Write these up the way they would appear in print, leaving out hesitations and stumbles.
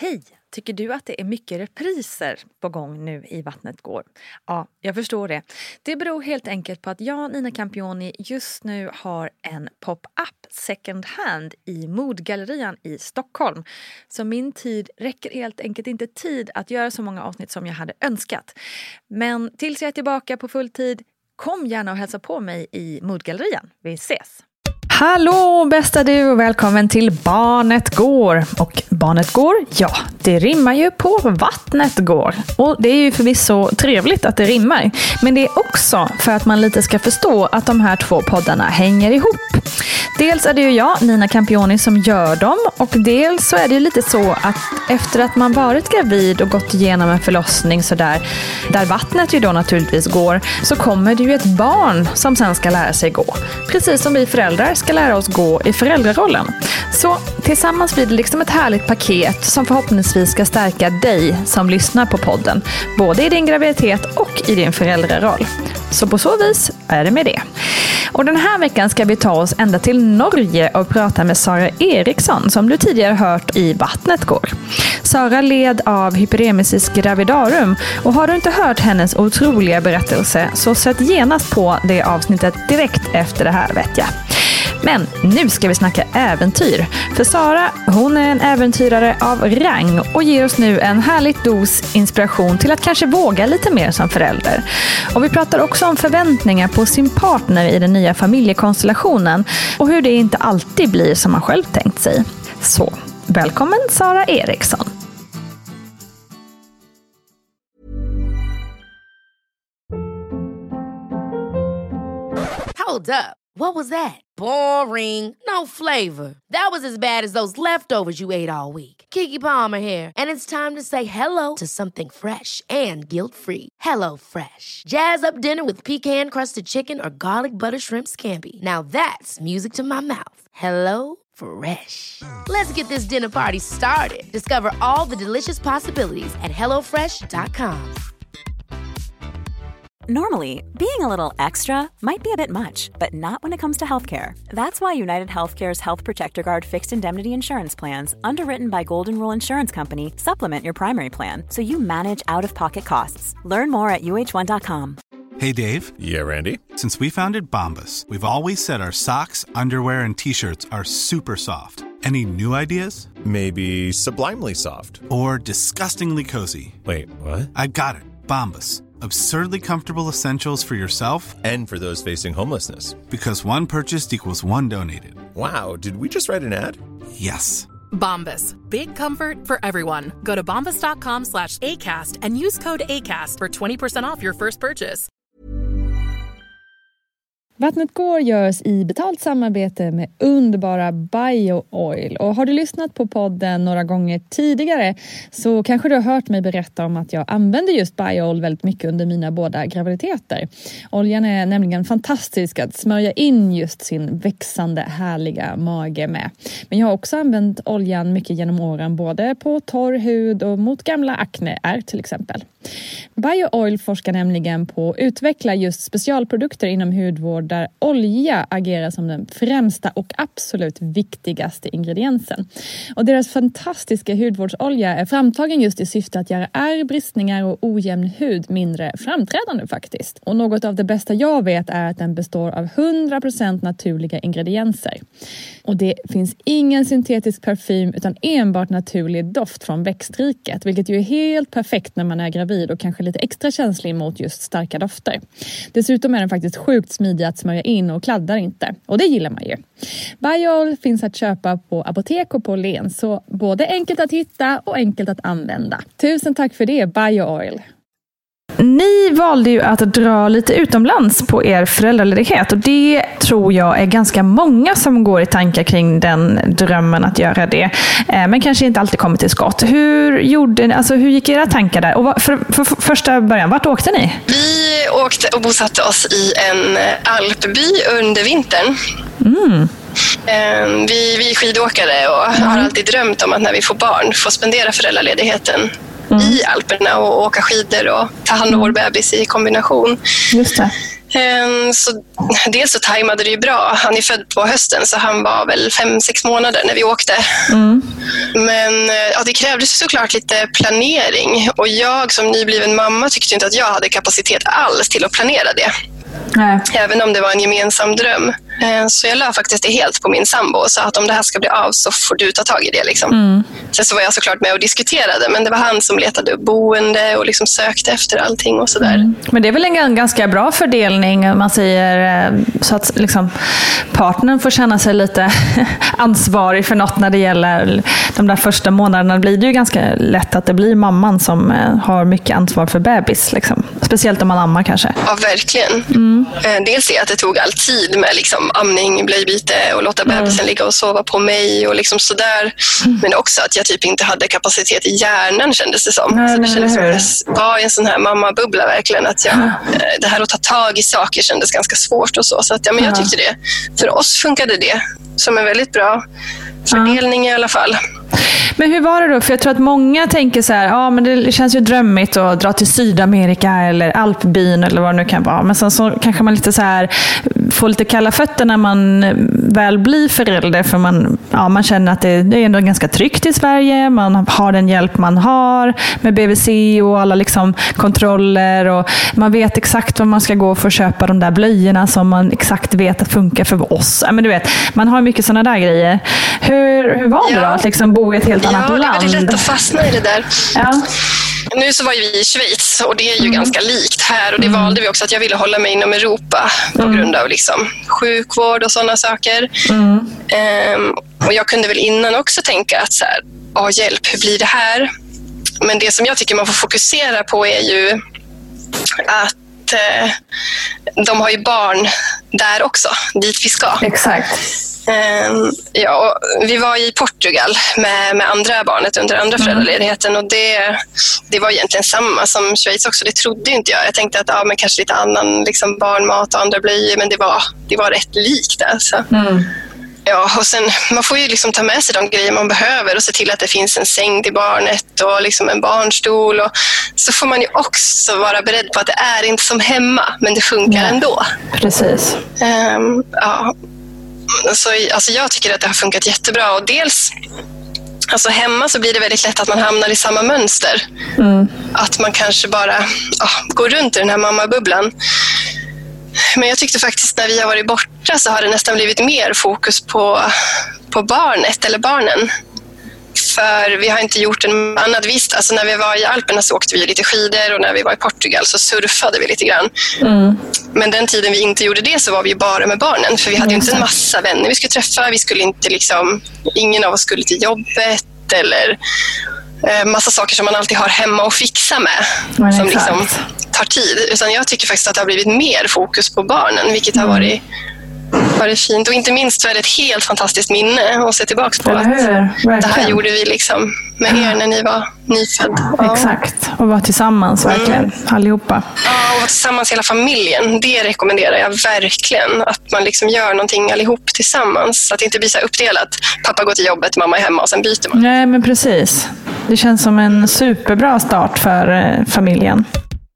Hej! Tycker du att det är mycket repriser på gång nu i Vattnet går? Ja, jag förstår det. Det beror helt enkelt på att jag, Nina Campioni, just nu har en pop-up second hand i Modgallerian i Stockholm. Så min tid räcker helt enkelt inte tid att göra så många avsnitt som jag hade önskat. Men tills jag är tillbaka på full tid, kom gärna och hälsa på mig i Modgallerian. Vi ses! Hallå bästa du och välkommen till Barnet går. Och Barnet går, ja, det rimmar ju på Vattnet går. Och det är ju förvisso trevligt att det rimmar. Men det är också för att man lite ska förstå att de här två poddarna hänger ihop. Dels är det ju jag, Nina Campioni, som gör dem. Och dels så är det ju lite så att efter att man varit gravid och gått igenom en förlossning sådär, där vattnet ju då naturligtvis går, så kommer det ju ett barn som sen ska lära sig gå. Precis som vi föräldrar ska lära oss gå i föräldrarollen. Så tillsammans blir det liksom ett härligt paket som förhoppningsvis ska stärka dig som lyssnar på podden. Både i din graviditet och i din föräldraroll. Så på så vis är det med det. Och den här veckan ska vi ta oss ända till Norge och prata med Sara Eriksson som du tidigare hört i Vattnet går. Sara led av hyperemesis gravidarum och har du inte hört hennes otroliga berättelse så sätt genast på det avsnittet direkt efter det här vet jag. Men nu ska vi snacka äventyr. För Sara, hon är en äventyrare av rang och ger oss nu en härligt dos inspiration till att kanske våga lite mer som förälder. Och vi pratar också om förväntningar på sin partner i den nya familjekonstellationen och hur det inte alltid blir som man själv tänkt sig. Så, välkommen Sara Eriksson. Hold up. What was that? Boring. No flavor. That was as bad as those leftovers you ate all week. Keke Palmer here. And it's time to say hello to something fresh and guilt-free. Hello Fresh. Jazz up dinner with pecan-crusted chicken or garlic butter shrimp scampi. Now that's music to my mouth. Hello Fresh. Let's get this dinner party started. Discover all the delicious possibilities at hellofresh.com. Normally, being a little extra might be a bit much, but not when it comes to healthcare. That's why United Healthcare's Health Protector Guard fixed indemnity insurance plans, underwritten by Golden Rule Insurance Company, supplement your primary plan so you manage out-of-pocket costs. Learn more at uh1.com. Hey, Dave. Yeah, Randy. Since we founded Bombas, we've always said our socks, underwear, and T-shirts are super soft. Any new ideas? Maybe sublimely soft. Or disgustingly cozy. Wait, what? I got it. Bombas. Absurdly comfortable essentials for yourself And for those facing homelessness. because one purchased equals one donated. Wow, did we just write an ad? Yes. Bombas. Big comfort for everyone. Go to bombas.com/ACAST and use code ACAST for 20% off your first purchase. Vattnet går görs i betalt samarbete med underbara BioOil. Och har du lyssnat på podden några gånger tidigare så kanske du har hört mig berätta om att jag använder just BioOil väldigt mycket under mina båda graviditeter. Oljan är nämligen fantastisk att smörja in just sin växande härliga mage med. Men jag har också använt oljan mycket genom åren både på torr hud och mot gamla akneär till exempel. BioOil forskar nämligen på att utveckla just specialprodukter inom hudvård där olja agerar som den främsta och absolut viktigaste ingrediensen. Och deras fantastiska hudvårdsolja är framtagen just i syfte att göra ärr, bristningar och ojämn hud mindre framträdande faktiskt. Och något av det bästa jag vet är att den består av 100% naturliga ingredienser. Och det finns ingen syntetisk parfym utan enbart naturlig doft från växtriket, vilket ju är helt perfekt när man är gravid och kanske lite extra känslig mot just starka dofter. Dessutom är den faktiskt sjukt smidig att smörja in och kladdar inte. Och det gillar man ju. BioOil finns att köpa på apotek och på Len, så både enkelt att hitta och enkelt att använda. Tusen tack för det, BioOil. Ni valde ju att dra lite utomlands på er föräldraledighet och det tror jag är ganska många som går i tankar kring den drömmen att göra det. Men kanske inte alltid kommer till skott. Hur gick era tankar där? Och för första början, vart åkte ni? Vi åkte och bosatte oss i en alpby under vintern. Vi är skidåkare och har alltid drömt om att när vi får barn få spendera föräldraledigheten i Alperna och åka skidor och ta hand om vår bebis i kombination. Just det. Så dels så tajmade det ju bra. Han är född på hösten så han var väl 5-6 månader när vi åkte. Men det krävdes såklart lite planering. Och jag som nybliven mamma tyckte inte att jag hade kapacitet alls till att planera det. Nej. Även om det var en gemensam dröm. Så jag la faktiskt det helt på min sambo och sa att om det här ska bli av så får du ta tag i det. Liksom. Sen så var jag såklart med och diskuterade, men det var han som letade boende och liksom sökte efter allting och sådär. Men det är väl en ganska bra fördelning om man säger så att liksom, partnern får känna sig lite ansvarig för något när det gäller de där första månaderna. Blir det ju ganska lätt att det blir mamman som har mycket ansvar för bebis. Liksom. Speciellt om man ammar kanske. Ja, verkligen. Dels är att det tog all tid med liksom amning, blöjbyte och låta bebisen ligga och sova på mig och liksom sådär. Men också att jag typ inte hade kapacitet i hjärnan kändes det som. Så det kändes som att jag var i en sån här mammabubbla verkligen. Att det här att ta tag i saker kändes ganska svårt och så. Så att, men jag tyckte det. För oss funkade det som en väldigt bra fördelning i alla fall. Men hur var det då? För jag tror att många tänker så här, men det känns ju drömmigt att dra till Sydamerika eller Alpbyn eller vad det nu kan vara. Men sen så kanske man lite så här får lite kalla fötter när man väl blir förälder. För man känner att det är ändå ganska tryggt i Sverige. Man har den hjälp man har med BVC och alla liksom kontroller. Och man vet exakt vad man ska gå för att köpa de där blöjorna som man exakt vet att funkar för oss. Men du vet, man har mycket sådana där grejer. Hur var det då att liksom bo i ett helt annat land? Ja, det är lätt att fastna i det där. Ja. Nu så var ju vi i Schweiz och det är ju ganska likt här och det valde vi också att jag ville hålla mig inom Europa på grund av liksom sjukvård och sådana saker. Och jag kunde väl innan också tänka att så här, hjälp, hur blir det här? Men det som jag tycker man får fokusera på är ju att de har ju barn där också, dit vi ska. Exakt. Vi var i Portugal med andra barnet under andra föräldraledigheten och det var egentligen samma som Schweiz också. Det trodde inte jag. Jag tänkte att men kanske lite annan liksom barnmat och andra blöjor, men det var rätt likt alltså. Ja, och sen man får ju liksom ta med sig de grejer man behöver och se till att det finns en säng till barnet och liksom en barnstol och så får man ju också vara beredd på att det är inte som hemma, men det funkar ändå. Precis. Så, alltså jag tycker att det har funkat jättebra och dels alltså hemma så blir det väldigt lätt att man hamnar i samma mönster. Att man kanske bara går runt i den här mammabubblan. Men jag tyckte faktiskt när vi har varit borta så har det nästan blivit mer fokus på barnet eller barnen. För vi har inte gjort en annat visst. Alltså när vi var i Alperna så åkte vi lite skidor och när vi var i Portugal så surfade vi lite grann. Men den tiden vi inte gjorde det så var vi ju bara med barnen. För vi hade ju inte en massa vänner vi skulle träffa. Vi skulle inte liksom, ingen av oss skulle till jobbet eller massa saker som man alltid har hemma och fixa med. Som liksom tar tid. Utan jag tycker faktiskt att det har blivit mer fokus på barnen, vilket har varit fint. Och inte minst så är det ett helt fantastiskt minne att se tillbaka på. Det här gjorde vi liksom med er när ni var nyfödd. Exakt, och vara tillsammans verkligen, allihopa. Ja, och vara tillsammans hela familjen. Det rekommenderar jag verkligen. Att man liksom gör någonting allihop tillsammans. Så att det inte blir så uppdelat. Pappa går till jobbet, mamma är hemma och sen byter man. Nej, men precis. Det känns som en superbra start för familjen.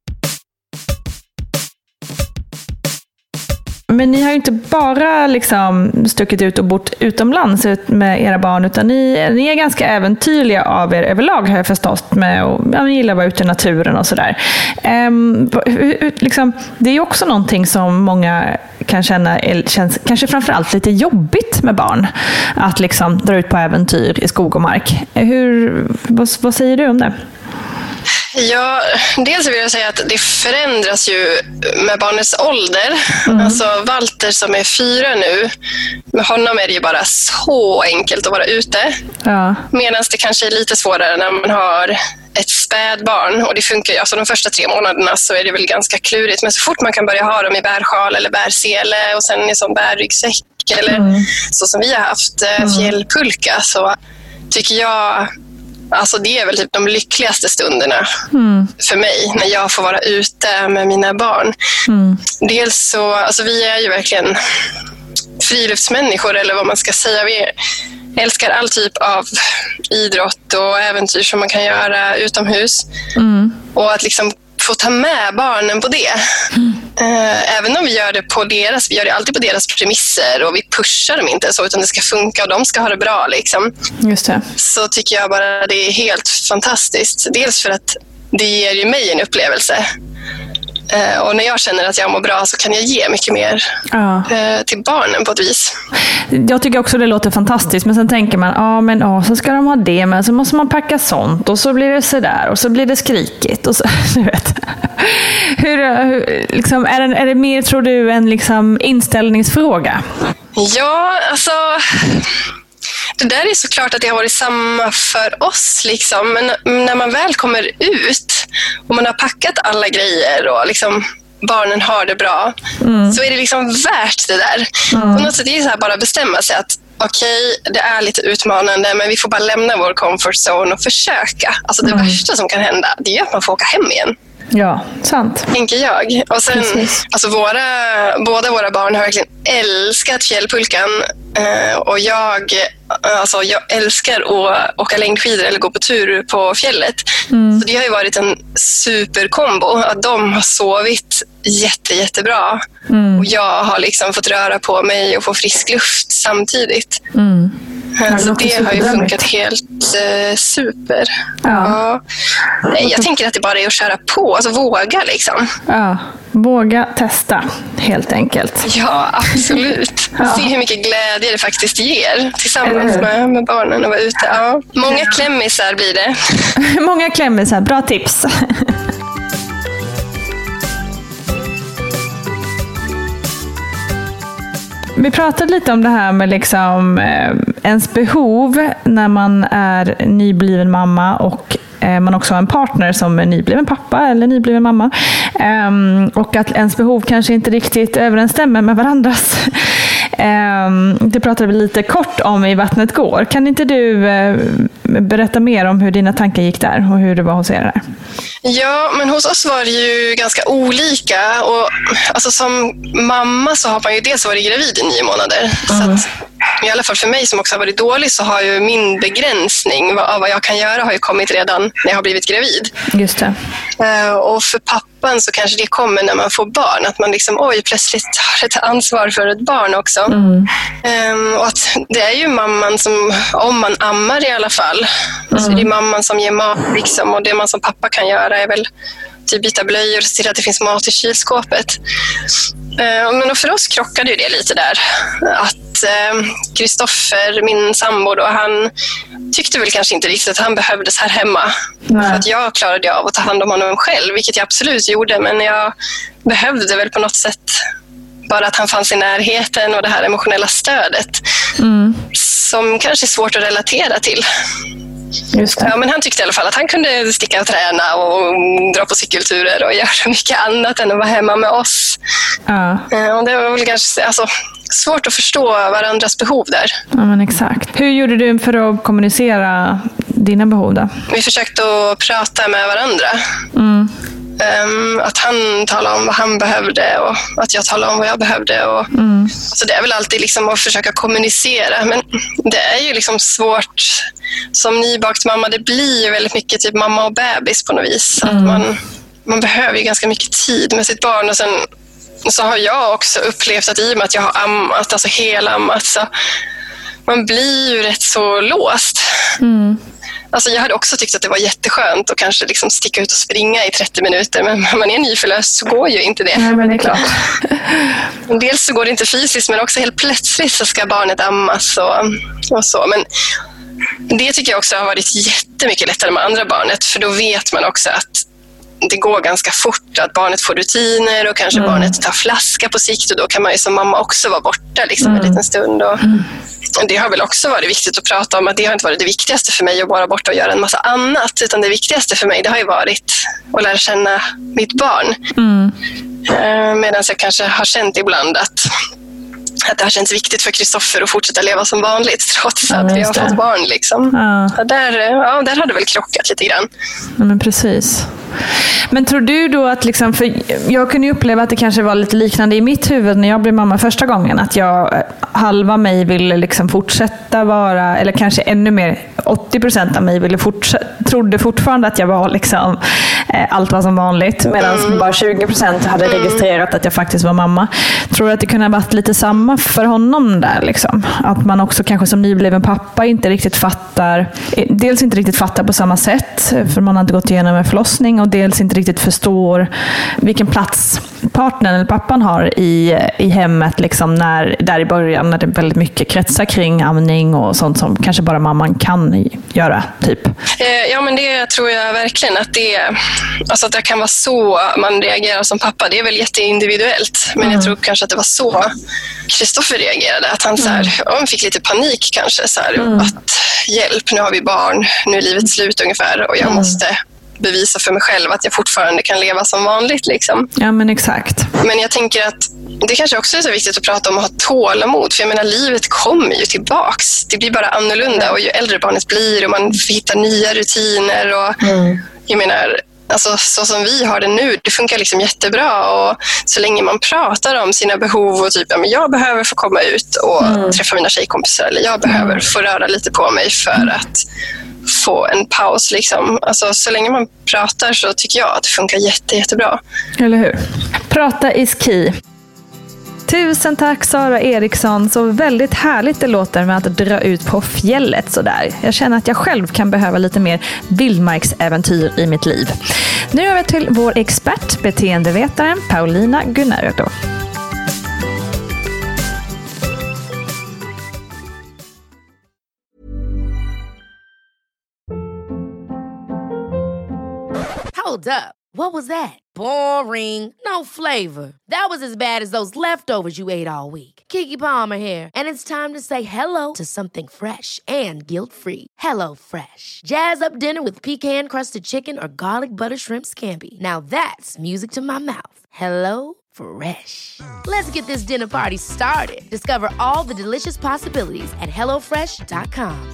Men ni har ju inte bara liksom stuckit ut och bott utomlands med era barn, utan ni är ganska äventyrliga av er överlag, har jag förstått, med och ni gillar att vara ute i naturen och sådär. Liksom, det är ju också någonting som många kan känns kanske framförallt lite jobbigt med barn, att liksom dra ut på äventyr i skog och mark. Vad säger du om det? Ja, dels vill jag säga att det förändras ju med barnets ålder. Alltså Walter som är 4 nu, med honom är det ju bara så enkelt att vara ute. Ja. Medan det kanske är lite svårare när man har ett spädbarn. Och det funkar ju, alltså de första 3 månaderna så är det väl ganska klurigt. Men så fort man kan börja ha dem i bärsjal eller bärsele och sen i sån bärryggsäck eller så som vi har haft fjällpulka, så tycker jag, alltså det är väl typ de lyckligaste stunderna för mig när jag får vara ute med mina barn. Dels så, alltså vi är ju verkligen friluftsmänniskor, eller vad man ska säga. Vi älskar all typ av idrott och äventyr som man kan göra utomhus. Och att liksom få ta med barnen på det. Även om vi gör det alltid på deras premisser och vi pushar dem inte så, utan det ska funka och de ska ha det bra liksom. Just det. Så tycker jag bara det är helt fantastiskt. Dels för att det ger ju mig en upplevelse. Och när jag känner att jag mår bra så kan jag ge mycket mer till barnen på ett vis. Jag tycker också det låter fantastiskt, men sen tänker man, så ska de ha det, men så måste man packa sånt och så blir det sådär och så blir det skrikigt och så, du vet. Hur liksom, är det mer, tror du, en liksom inställningsfråga? Ja, alltså det där är såklart att det har varit samma för oss liksom. Men när man väl kommer ut och man har packat alla grejer och liksom barnen har det bra, så är det liksom värt det där. På något sätt är det så här, bara bestämma sig att okej, det är lite utmanande, men vi får bara lämna vår comfort zone och försöka. Alltså det värsta som kan hända, det är att man får åka hem igen. Ja, sant. Tänker jag. Och sen, alltså båda våra barn har verkligen älskat fjällpulkan. Och jag älskar att åka längdskidor eller gå på tur på fjället. Så det har ju varit en superkombo. Att de har sovit jättebra. Och jag har liksom fått röra på mig och få frisk luft samtidigt. Så det har ju funkat helt super. Ja. Jag tänker att det bara är att köra på, alltså våga liksom. Ja, våga testa helt enkelt. Ja, absolut. Se hur mycket glädje det faktiskt ger tillsammans med barnen och vara ute. Ja. Många klämmisar blir det. Många klämmisar, bra tips. Vi pratade lite om det här med liksom, ens behov när man är nybliven mamma och man också har en partner som är nybliven pappa eller nybliven mamma. Och att ens behov kanske inte riktigt överensstämmer med varandras. Det pratade vi lite kort om i Vattnet går. Kan inte du berätta mer om hur dina tankar gick där och hur det var hos er där? Ja, men hos oss var det ju ganska olika. Och, alltså, som mamma så har man ju dels varit gravid i 9 månader. Så att, i alla fall för mig som också har varit dålig, så har ju min begränsning av vad jag kan göra har ju kommit redan när jag har blivit gravid. Just det. Och för pappan så kanske det kommer när man får barn, att man liksom plötsligt har ett ansvar för ett barn också. Och att det är ju mamman som, om man ammar i alla fall, så det är mamman som ger mat liksom, och det man som pappa kan göra är väl typ byta blöjor och se till att det finns mat i kylskåpet. Men för oss krockade ju det lite där. Att Kristoffer, min sambo då, han tyckte väl kanske inte riktigt att han behövdes här hemma. För att jag klarade av att ta hand om honom själv, vilket jag absolut gjorde. Men jag behövde väl på något sätt bara att han fanns i närheten och det här emotionella stödet. Som kanske är svårt att relatera till. Just det. Ja, men han tyckte i alla fall att han kunde sticka och träna och dra på cykelturer och göra mycket annat än att vara hemma med oss. Och det var väl kanske svårt att förstå varandras behov där. Ja, men exakt. Hur gjorde du för att kommunicera dina behov då? Vi försökte att prata med varandra. Att han talade om vad han behövde och att jag talade om vad jag behövde. Så det är väl alltid liksom att försöka kommunicera. Men det är ju liksom svårt som nybakt mamma. Det blir ju väldigt mycket typ mamma och bebis på något vis. Att man behöver ju ganska mycket tid med sitt barn. Och sen så har jag också upplevt att i och med att jag har ammat, alltså helammat, så man blir ju rätt så låst. Alltså jag hade också tyckt att det var jätteskönt att kanske liksom sticka ut och springa i 30 minuter. Men när man är nyförlöst så går ju inte det. Nej, men det är klart. Dels så går det inte fysiskt, men också helt plötsligt så ska barnet ammas och så. Men det tycker jag också har varit jättemycket lättare med andra barnet. För då vet man också att det går ganska fort, att barnet får rutiner och kanske barnet tar flaska på sikt. Och då kan man ju som mamma också vara borta liksom en liten stund. Och det har väl också varit viktigt att prata om att det har inte varit det viktigaste för mig att vara borta och göra en massa annat. Utan det viktigaste för mig, det har ju varit att lära känna mitt barn. Medan jag kanske har känt ibland att det har känts viktigt för Kristoffer att fortsätta leva som vanligt trots att vi har fått barn. Liksom. Där har det väl krockat lite grann. Ja, men precis. Men tror du då att, liksom, för jag kunde ju uppleva att det kanske var lite liknande i mitt huvud när jag blev mamma första gången, att jag, halva mig ville liksom fortsätta vara, eller kanske ännu mer, 80% av mig trodde fortfarande att jag var liksom allt var som vanligt, medan bara 20% hade registrerat att jag faktiskt var mamma. Tror du att det kunde ha varit lite samma för honom där liksom? Att man också kanske som nybliven pappa inte riktigt fattar på samma sätt, för man har inte gått igenom en förlossning, och dels inte riktigt förstår vilken plats partnern eller pappan har i hemmet liksom, där i början när det väldigt mycket kretsar kring amning och sånt som kanske bara mamman kan göra typ. Ja, men det tror jag verkligen att att det kan vara så man reagerar som pappa. Det är väl jätteindividuellt, men jag tror kanske att det var så Kristoffer reagerade, att han han fick lite panik kanske att hjälp, nu har vi barn, nu är livet slut ungefär, och jag måste bevisa för mig själv att jag fortfarande kan leva som vanligt liksom. Ja, men exakt. Men jag tänker att det kanske också är så viktigt att prata om att ha tålamod, för jag menar, livet kommer ju tillbaks. Det blir bara annorlunda, och ju äldre barnet blir och man hittar nya rutiner och jag menar, alltså, så som vi har det nu, det funkar liksom jättebra, och så länge man pratar om sina behov och typ, jag behöver få komma ut och träffa mina tjejkompisar, eller jag behöver få röra lite på mig för att få en paus liksom. Alltså, så länge man pratar så tycker jag att det funkar jättebra. Eller hur? Prata is key. Tusen tack Sara Eriksson, så väldigt härligt det låter med att dra ut på fjället sådär. Jag känner att jag själv kan behöva lite mer vildmarksäventyr i mitt liv. Nu över till vår expert, beteendevetaren Paulina Gunnardo. Hold up. What was that? Boring. No flavor. That was as bad as those leftovers you ate all week. Keke Palmer here, and it's time to say hello to something fresh and guilt-free. Hello Fresh. Jazz up dinner with pecan-crusted chicken or garlic butter shrimp scampi. Now that's music to my mouth. Hello Fresh. Let's get this dinner party started. Discover all the delicious possibilities at hellofresh.com.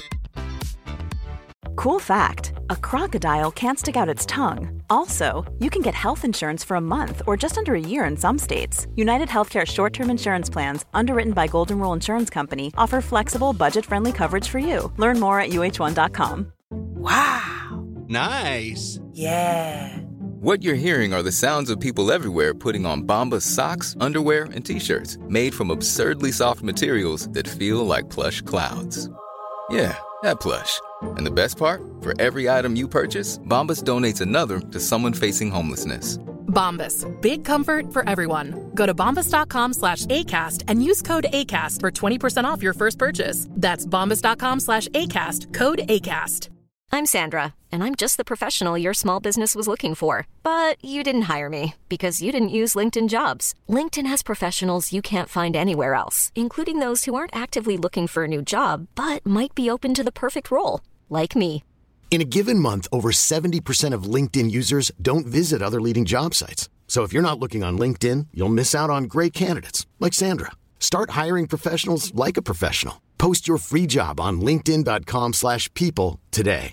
Cool fact, a crocodile can't stick out its tongue. Also, you can get health insurance for a month or just under a year in some states. United Healthcare short-term insurance plans, underwritten by Golden Rule Insurance Company, offer flexible, budget-friendly coverage for you. Learn more at uh1.com. Wow. Nice. Yeah. What you're hearing are the sounds of people everywhere putting on Bombas socks, underwear, and T-shirts made from absurdly soft materials that feel like plush clouds. Yeah, that plush. And the best part? For every item you purchase, Bombas donates another to someone facing homelessness. Bombas. Big comfort for everyone. Go to bombas.com/ACAST and use code ACAST for 20% off your first purchase. That's bombas.com/ACAST. Code ACAST. I'm Sandra, and I'm just the professional your small business was looking for. But you didn't hire me because you didn't use LinkedIn Jobs. LinkedIn has professionals you can't find anywhere else, including those who aren't actively looking for a new job, but might be open to the perfect role, like me. In a given month, over 70% of LinkedIn users don't visit other leading job sites. So if you're not looking on LinkedIn, you'll miss out on great candidates like Sandra. Start hiring professionals like a professional. Post your free job on linkedin.com/people today.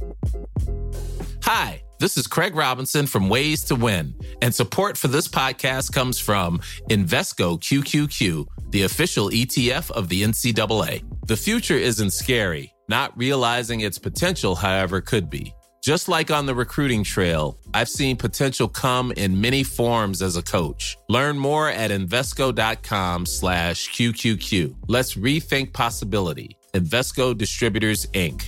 Hi, this is Craig Robinson from Ways to Win, and support for this podcast comes from Invesco QQQ, the official ETF of the NCAA. The future isn't scary. Not realizing its potential, however, could be. Just like on the recruiting trail, I've seen potential come in many forms as a coach. Learn more at Invesco.com/QQQ. Let's rethink possibility. Invesco Distributors, Inc.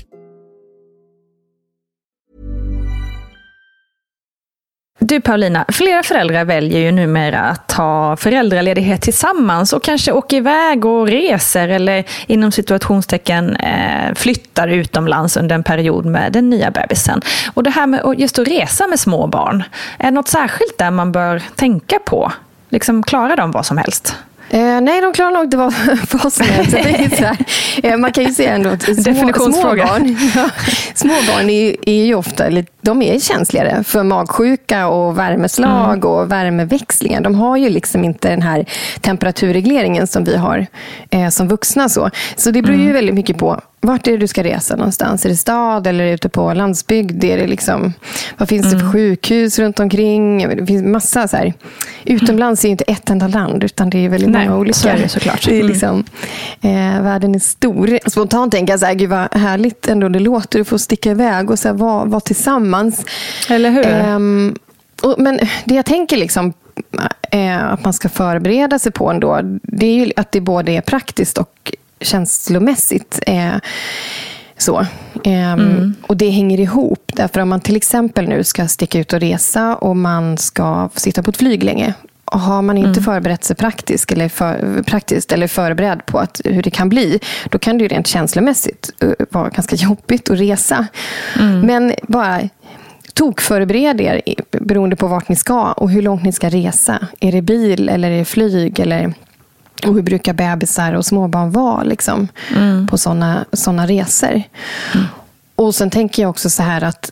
Du Paulina, flera föräldrar väljer ju numera att ta föräldraledighet tillsammans och kanske åker iväg och reser eller inom situationstecken flyttar utomlands under en period med den nya bebisen. Och det här med just att resa med små barn, är det något särskilt där man bör tänka på? Liksom, klarar de vad som helst? Nej, de klarar nog inte vad som helst. Man kan ju se ändå att definitionsfråga. Småbarn är ju ofta, de är känsligare för magsjuka och värmeslag och värmeväxlingar. De har ju liksom inte den här temperaturregleringen som vi har som vuxna. Så det beror ju väldigt mycket på vart är det du ska resa någonstans? Är det stad eller är det ute på landsbygd? Är det liksom, vad finns det för sjukhus runt omkring? Det finns massa så här. Utomlands är ju inte ett enda land, utan det är väldigt många olika. Så är det såklart. Det är liksom, världen är stor. Spontant tänker jag så här, gud vad härligt ändå det låter att få sticka iväg och så här, vara tillsammans. Eller hur? Men det jag tänker liksom att man ska förbereda sig på ändå, det är ju att det både är praktiskt och känslomässigt så. Och det hänger ihop. Därför om man till exempel nu ska sticka ut och resa och man ska sitta på ett flyg länge, och har man inte förberett sig praktiskt eller förberedd på hur det kan bli, då kan det ju rent känslomässigt vara ganska jobbigt att resa. Men bara förbered er beroende på vart ni ska och hur långt ni ska resa. Är det bil eller är det flyg och hur brukar bebisar och småbarn vara liksom, på såna resor. Och sen tänker jag också så här att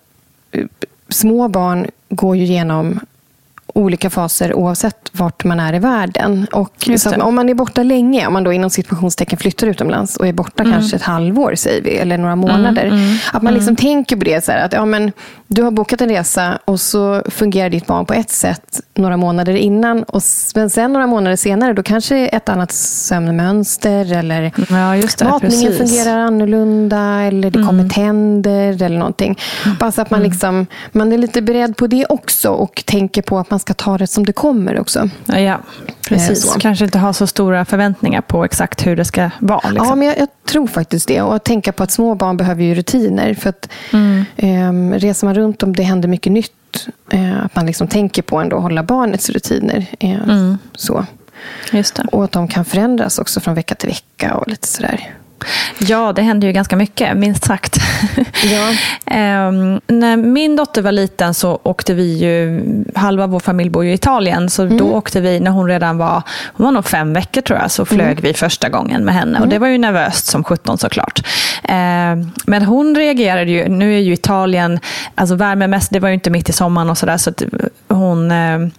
små barn går ju igenom olika faser oavsett vart man är i världen. Och så om man är borta länge, om man då inom situationstecken flyttar utomlands och är borta kanske ett halvår säger vi, eller några månader, att man liksom tänker på det så här, att ja, men du har bokat en resa och så fungerar ditt barn på ett sätt några månader innan, och sen några månader senare då kanske ett annat sömnmönster eller matningen fungerar annorlunda eller det kommer tänder eller någonting. Bara så att man liksom, man är lite beredd på det också och tänker på att man ska ta det som det kommer också. Ja, precis. Kanske inte ha så stora förväntningar på exakt hur det ska vara. Liksom. Ja, men jag tror faktiskt det. Och att tänka på att små barn behöver ju rutiner. För att reser man runt om det händer mycket nytt. Att man liksom tänker på ändå att hålla barnets rutiner. Så. Just det. Och att de kan förändras också från vecka till vecka och lite sådär. Ja, det händer ju ganska mycket, minst sagt. Ja. När min dotter var liten så åkte vi ju, halva vår familj bor ju i Italien, så då åkte vi när hon redan var nog 5 veckor tror jag, så flög vi första gången med henne. Och det var ju nervöst som 17 såklart. Men hon reagerade ju, nu är ju Italien, alltså värmemässigt, det var ju inte mitt i sommaren och sådär, så att hon,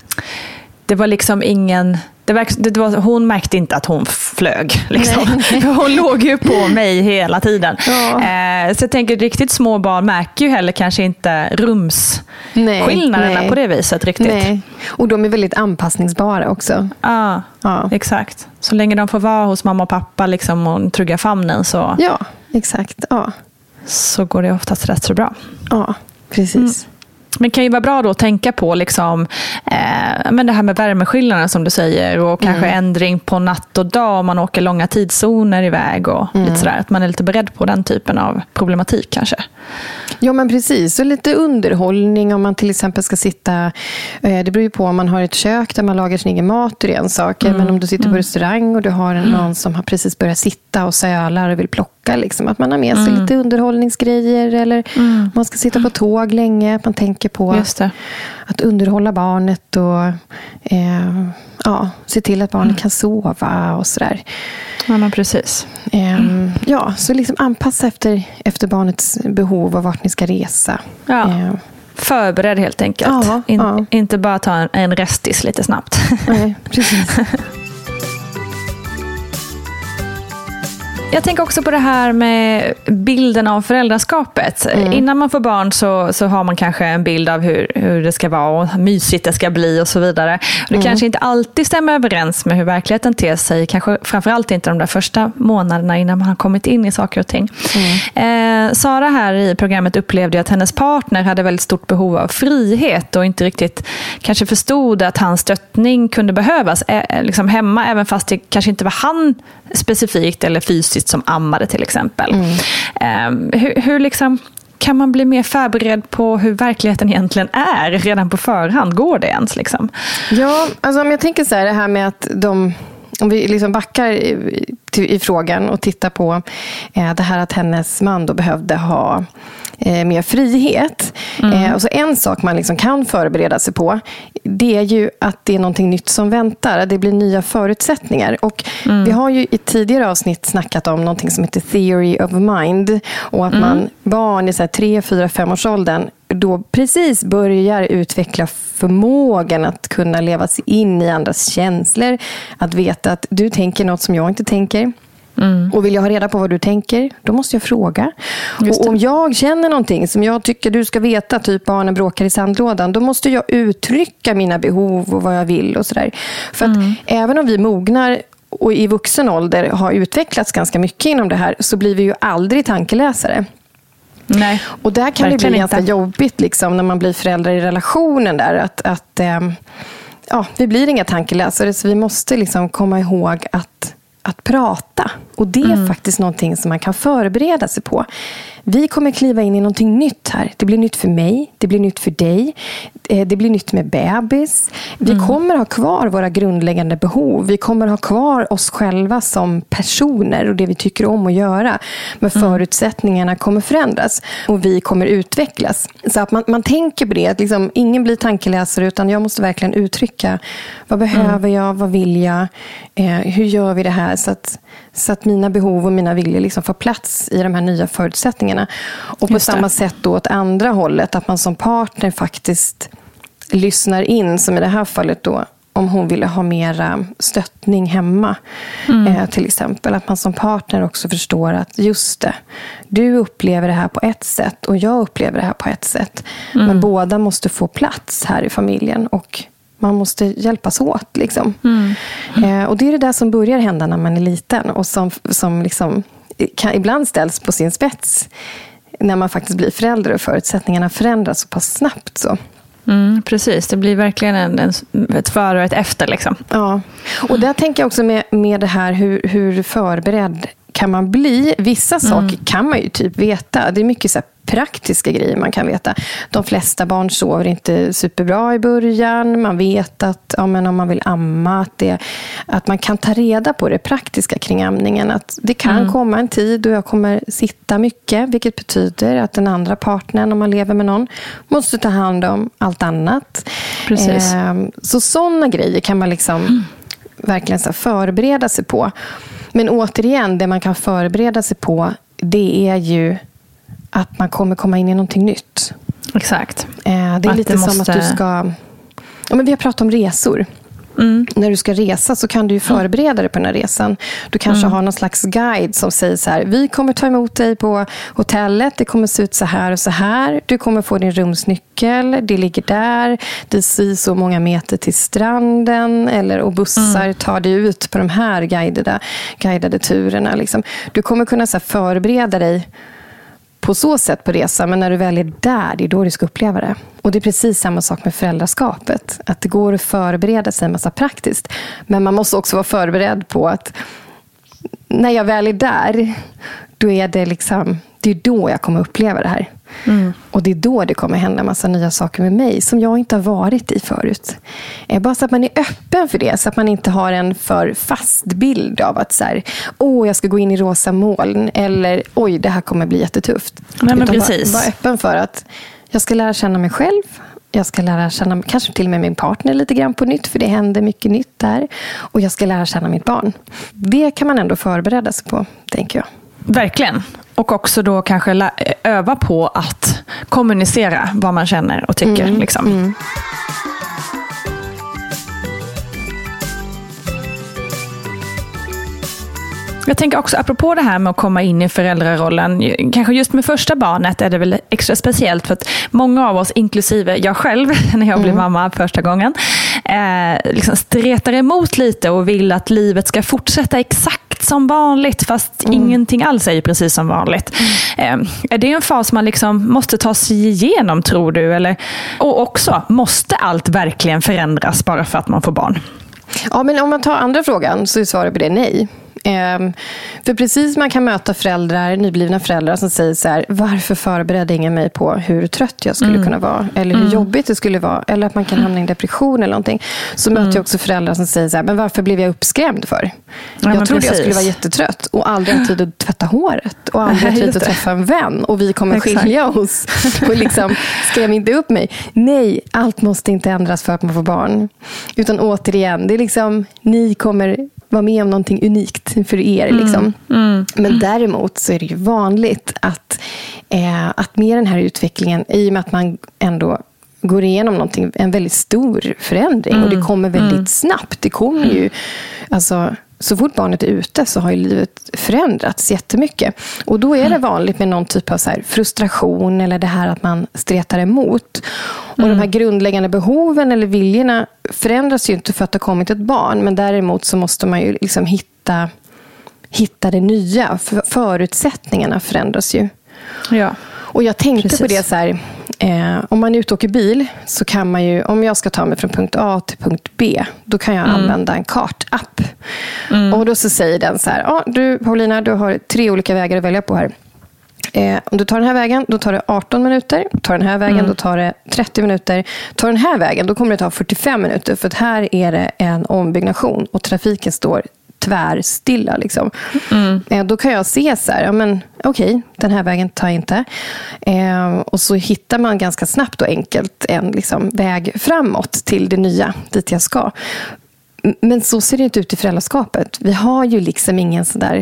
det var liksom ingen... hon märkte inte att hon flög. Liksom. Hon låg ju på mig hela tiden. Ja. Så jag tänker, riktigt små barn märker ju heller kanske inte rumsskillnaderna på det viset riktigt. Nej. Och de är väldigt anpassningsbara också. Ja, exakt. Så länge de får vara hos mamma och pappa liksom, och trygga famnen så... Ja, exakt. Ja. Så går det oftast rätt så bra. Ja, precis. Men det kan ju vara bra då att tänka på liksom, men det här med värmeskillnaderna som du säger, och kanske ändring på natt och dag om man åker långa tidszoner iväg och lite sådär, att man är lite beredd på den typen av problematik kanske. Ja, men precis. Och lite underhållning om man till exempel ska sitta, det beror ju på om man har ett kök där man lagar sin egen mat, och det är en sak. Men om du sitter på restaurang och du har någon som har precis börjat sitta och sölar och vill plocka, liksom, att man har med sig lite underhållningsgrejer, eller man ska sitta på tåg länge, att man tänker på att underhålla barnet och se till att barnet kan sova och sådär. Ja, men precis. Ja, så liksom anpassa efter barnets behov och vart ni ska resa. Ja. Förbered helt enkelt. Inte bara ta en restis lite snabbt. Nej, precis. Jag tänker också på det här med bilden av föräldraskapet. Innan man får barn så har man kanske en bild av hur det ska vara och hur mysigt det ska bli och så vidare. Det kanske inte alltid stämmer överens med hur verkligheten ter sig. Kanske framförallt inte de där första månaderna innan man har kommit in i saker och ting. Sara här i programmet upplevde att hennes partner hade väldigt stort behov av frihet och inte riktigt kanske förstod att hans stöttning kunde behövas liksom hemma, även fast det kanske inte var han specifikt eller fysiskt som ammade till exempel. Hur liksom kan man bli mer förberedd på hur verkligheten egentligen är redan på förhand? Går det ens liksom? Ja, alltså om jag tänker så här, det här med att om vi liksom backar i frågan och tittar på det här att hennes man då behövde ha mer frihet. Och så en sak man liksom kan förbereda sig på, det är ju att det är någonting nytt som väntar. Det blir nya förutsättningar. Och vi har ju i tidigare avsnitt snackat om någonting som heter Theory of Mind. Och att barn i 3, 4, 5 års åldern då precis börjar utveckla förmågan att kunna leva sig in i andras känslor. Att veta att du tänker något som jag inte tänker. Och vill jag ha reda på vad du tänker, då måste jag fråga. Och om jag känner någonting som jag tycker du ska veta, typ barnen bråkar i sandlådan, då måste jag uttrycka mina behov och vad jag vill och sådär. För att även om vi mognar och i vuxen ålder har utvecklats ganska mycket inom det här, så blir vi ju aldrig tankeläsare. Nej, och där kan det bli ganska jobbigt liksom, när man blir föräldrar i relationen där, att vi blir inga tankeläsare, så vi måste liksom komma ihåg att prata. Och det är faktiskt någonting som man kan förbereda sig på. Vi kommer kliva in i någonting nytt här. Det blir nytt för mig, det blir nytt för dig, det blir nytt med bebis. Vi kommer ha kvar våra grundläggande behov. Vi kommer ha kvar oss själva som personer och det vi tycker om att göra. Men förutsättningarna kommer förändras och vi kommer utvecklas. Så att man tänker på det, att liksom, ingen blir tankeläsare, utan jag måste verkligen uttrycka vad behöver jag, vad vill jag, hur gör vi det här så att mina behov och mina viljor liksom får plats i de här nya förutsättningarna. Och på samma sätt då åt andra hållet, att man som partner faktiskt lyssnar in, som i det här fallet då, om hon ville ha mera stöttning hemma till exempel. Att man som partner också förstår att just det, du upplever det här på ett sätt och jag upplever det här på ett sätt. Men båda måste få plats här i familjen och man måste hjälpas åt liksom. Och det är det där som börjar hända när man är liten och som liksom kan ibland ställs på sin spets när man faktiskt blir förälder och förutsättningarna förändras så pass snabbt så. Precis, det blir verkligen ett före och ett efter liksom. Ja, och där tänker jag också med det här hur förberedd kan man bli. Vissa saker kan man ju typ veta. Det är mycket så här praktiska grejer man kan veta. De flesta barn sover inte superbra i början. Man vet att om man vill amma, att man kan ta reda på det praktiska kring amningen. Att det kan komma en tid då jag kommer sitta mycket, vilket betyder att den andra partnern, om man lever med någon, måste ta hand om allt annat. Precis. Så sådana grejer kan man liksom verkligen så förbereda sig på. Men återigen, det man kan förbereda sig på, det är ju att man kommer komma in i någonting nytt. Exakt. Det är lite som att du ska... Ja, men vi har pratat om resor. När du ska resa så kan du ju förbereda dig på den här resan. Du kanske har någon slags guide som säger så här: vi kommer ta emot dig på hotellet, det kommer se ut så här och så här. Du kommer få din rumsnyckel, det ligger där. Det är så många meter till stranden, och bussar tar dig ut på de här guidade turerna. Liksom. Du kommer kunna så här förbereda dig på så sätt på resan, men när du väl är där, det är då du ska uppleva det. Och det är precis samma sak med föräldraskapet. Att det går att förbereda sig en massa praktiskt. Men man måste också vara förberedd på att när jag väl är där, då är det liksom, det är då jag kommer uppleva det här. Och det är då det kommer hända en massa nya saker med mig som jag inte har varit i förut. Bara så att man är öppen för det, så att man inte har en för fast bild av att så här, jag ska gå in i rosa moln, eller oj, det här kommer bli jättetufft. Nej, men precis. Bara öppen för att jag ska lära känna mig själv. Jag ska lära känna kanske till och med min partner lite grann på nytt, för det händer mycket nytt där. Och jag ska lära känna mitt barn. Det kan man ändå förbereda sig på, tänker jag. Verkligen. Och också då kanske öva på att kommunicera vad man känner och tycker. Liksom. Jag tänker också, apropå det här med att komma in i föräldrarollen, kanske just med första barnet är det väl extra speciellt, för att många av oss, inklusive jag själv när jag blev mamma första gången, liksom stretar emot lite och vill att livet ska fortsätta exakt som vanligt, fast ingenting alls är ju precis som vanligt. Är det en fas man liksom måste ta sig igenom, tror du? Eller? Och också, måste allt verkligen förändras bara för att man får barn? Ja, men om man tar andra frågan så är svaret på det nej. För precis man kan möta nyblivna föräldrar som säger så här: varför förberedde ingen mig på hur trött jag skulle kunna vara, eller hur jobbigt det skulle vara, eller att man kan hamna i en depression eller någonting. Så möter jag också föräldrar som säger så här: men varför blev jag uppskrämd för? Jag trodde jag skulle vara jättetrött och aldrig ha tid att tvätta håret och aldrig ha tid att träffa en vän, och vi kommer skilja oss och liksom, skräm inte upp mig. Nej, allt måste inte ändras för att man får barn, utan återigen, det är liksom, ni kommer vara med om någonting unikt för er. Liksom. Men däremot så är det ju vanligt att med den här utvecklingen, i och med att man ändå går igenom någonting, en väldigt stor förändring, och det kommer väldigt snabbt. Det kommer ju, alltså så fort barnet är ute så har ju livet förändrats jättemycket. Och då är det vanligt med någon typ av så här frustration eller det här att man stretar emot. Och de här grundläggande behoven eller viljorna förändras ju inte för att det har kommit ett barn. Men däremot så måste man ju liksom hitta det nya. Förutsättningarna förändras ju. Ja. Och jag tänkte på det så här, om man är ute och åker bil så kan man ju, om jag ska ta mig från punkt A till punkt B, då kan jag använda en kartapp. Och då så säger den så här, du Paulina, du har 3 olika vägar att välja på här. Om du tar den här vägen, då tar det 18 minuter. Tar den här vägen, då tar det 30 minuter. Tar den här vägen, då kommer det ta 45 minuter. För att här är det en ombyggnation och trafiken står tvärstilla liksom. Då kan jag se så här, ja men okej, den här vägen tar jag inte. Och så hittar man ganska snabbt och enkelt en liksom väg framåt till det nya, dit jag ska. Men så ser det inte ut i föräldraskapet. Vi har ju liksom ingen sån där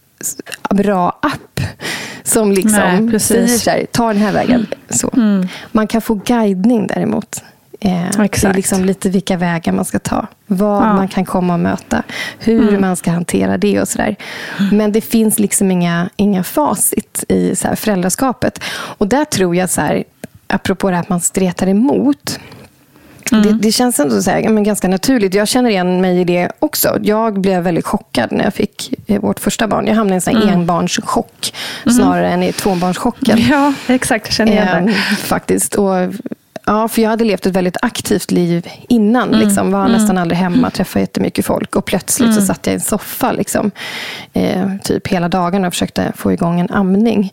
bra app som liksom säger så här, ta den här vägen. Så. Man kan få guidning däremot. Det är liksom lite vilka vägar man ska ta. Vad man kan komma och möta. Hur man ska hantera det och sådär. Men det finns liksom inga facit i så här föräldraskapet. Och där tror jag så här, apropå det här att man stretar emot. Det känns ändå så här, men ganska naturligt. Jag känner igen mig i det också. Jag blev väldigt chockad när jag fick vårt första barn. Jag hamnade i en sån här enbarnschock snarare än i tvåbarnschocken. Ja, exakt. Känner jag det. Faktiskt. Och ja, för jag hade levt ett väldigt aktivt liv innan. Liksom, var nästan aldrig hemma, träffade jättemycket folk. Och plötsligt så satt jag i en soffa liksom, typ hela dagen och försökte få igång en amning.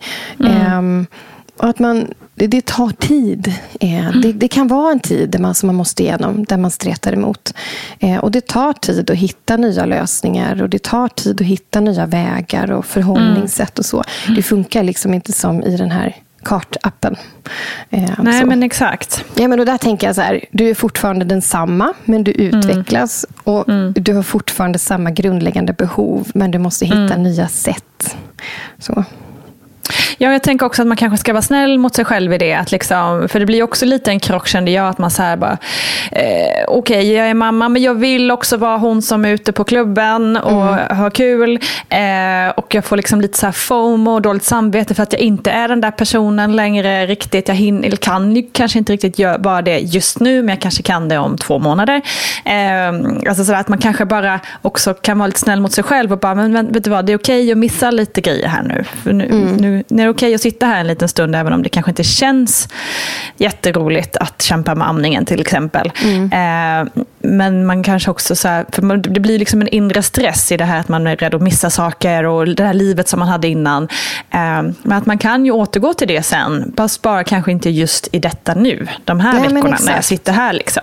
Och att det tar tid. Det kan vara en tid som man måste igenom, där man stretar emot. Och det tar tid att hitta nya lösningar. Och det tar tid att hitta nya vägar och förhållningssätt och så. Det funkar liksom inte som i den här kartappen. Nej, så. Men exakt. Ja, men då där tänker jag så här, du är fortfarande densamma, men du utvecklas och du har fortfarande samma grundläggande behov, men du måste hitta nya sätt. Så. Ja, jag tänker också att man kanske ska vara snäll mot sig själv i det. Att liksom, för det blir också lite en krock, kände jag, att man så här bara okej, jag är mamma, men jag vill också vara hon som är ute på klubben och har kul. Och jag får liksom lite så här FOMO och dåligt samvete för att jag inte är den där personen längre riktigt. Jag eller kan kanske inte riktigt vara det just nu, men jag kanske kan det om 2 månader. Alltså så att man kanske bara också kan vara lite snäll mot sig själv och bara, men vet du vad, det är okej att missa lite grejer här nu. För nu är det okej att sitta här en liten stund, även om det kanske inte känns jätteroligt att kämpa med amningen till exempel. Men man kanske också så här, för det blir liksom en inre stress i det här att man är rädd att missa saker och det här livet som man hade innan. Men att man kan ju återgå till det sen, fast bara kanske inte just i detta nu, de här veckorna när jag sitter här liksom.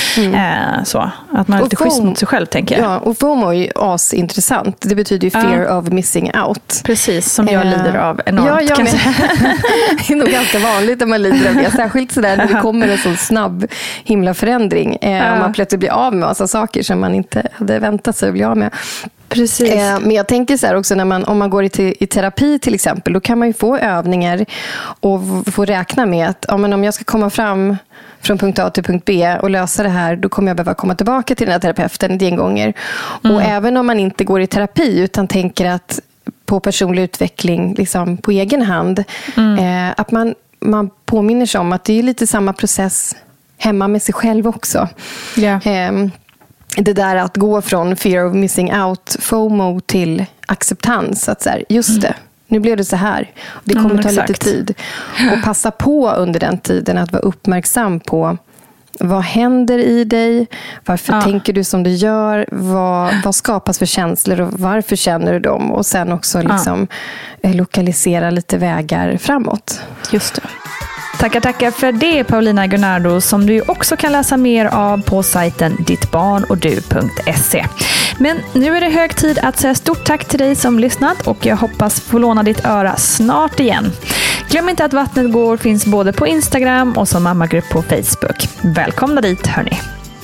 Så att man är lite schysst mot sig själv, tänker jag. Ja, och FOMO är ju asintressant. Det betyder ju fear of missing out. Precis, som jag lider av enormt. Ja, jag med. Det är nog ganska vanligt att man lider av det. Särskilt sådär när det kommer en sån snabb himla förändring. Om man plötsligt blir av med massa saker som man inte hade väntat sig att bli av med. Precis. Men jag tänker så här också, om man går i terapi till exempel, då kan man ju få övningar och få räkna med att om jag ska komma fram från punkt A till punkt B och lösa det här, då kommer jag behöva komma tillbaka till den här terapeuten ett gäng gånger. Och även om man inte går i terapi utan tänker att på personlig utveckling liksom på egen hand, att man påminner sig om att det är lite samma process hemma med sig själv också. Det där att gå från fear of missing out, FOMO, till acceptans, att så här, just det, nu blev det så här, det kommer ta lite tid, och passa på under den tiden att vara uppmärksam på vad händer i dig, varför tänker du som du gör, vad skapas för känslor och varför känner du dem, och sen också liksom lokalisera lite vägar framåt. Just det. Tackar för det, Paulina Gunnardo, som du också kan läsa mer av på sajten dittbarnochdu.se. Men nu är det hög tid att säga stort tack till dig som lyssnat, och jag hoppas få låna ditt öra snart igen. Glöm inte att Vattnet går finns både på Instagram och som mammagrupp på Facebook. Välkomna dit, hörni.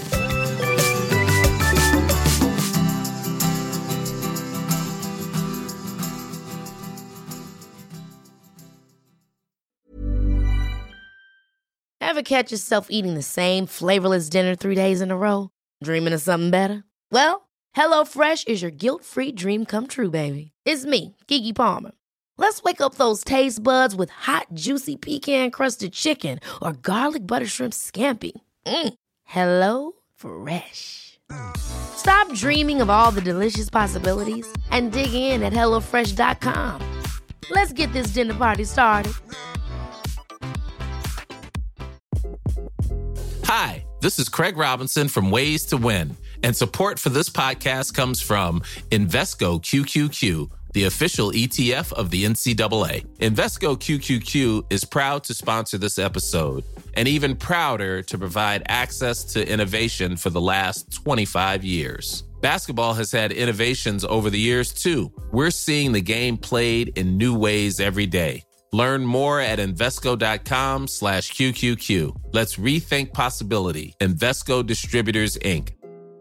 Ever catch yourself eating the same flavorless dinner 3 days in a row? Dreaming of something better? Well, HelloFresh is your guilt-free dream come true, baby. It's me, Keke Palmer. Let's wake up those taste buds with hot, juicy pecan-crusted chicken or garlic butter shrimp scampi. Hello Fresh. Stop dreaming of all the delicious possibilities and dig in at HelloFresh.com. Let's get this dinner party started. Hi, this is Craig Robinson from Ways to Win, and support for this podcast comes from Invesco QQQ, the official ETF of the NCAA. Invesco QQQ is proud to sponsor this episode, and even prouder to provide access to innovation for the last 25 years. Basketball has had innovations over the years, too. We're seeing the game played in new ways every day. Learn more at Invesco.com/QQQ. Let's rethink possibility. Invesco Distributors, Inc.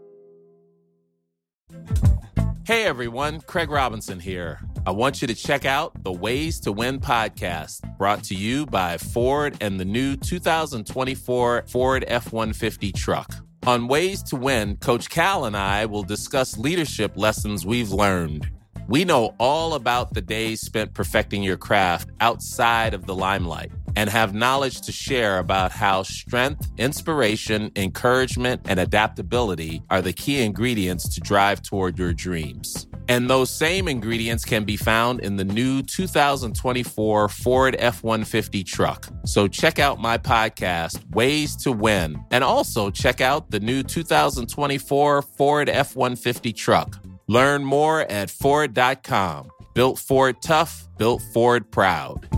Hey everyone, Craig Robinson here. I want you to check out the Ways to Win podcast, brought to you by Ford and the new 2024 Ford F-150 truck. On Ways to Win, Coach Cal and I will discuss leadership lessons we've learned. We know all about the days spent perfecting your craft outside of the limelight and have knowledge to share about how strength, inspiration, encouragement, and adaptability are the key ingredients to drive toward your dreams. And those same ingredients can be found in the new 2024 Ford F-150 truck. So check out my podcast, Ways to Win, and also check out the new 2024 Ford F-150 truck. Learn more at Ford.com. Built Ford tough, built Ford proud.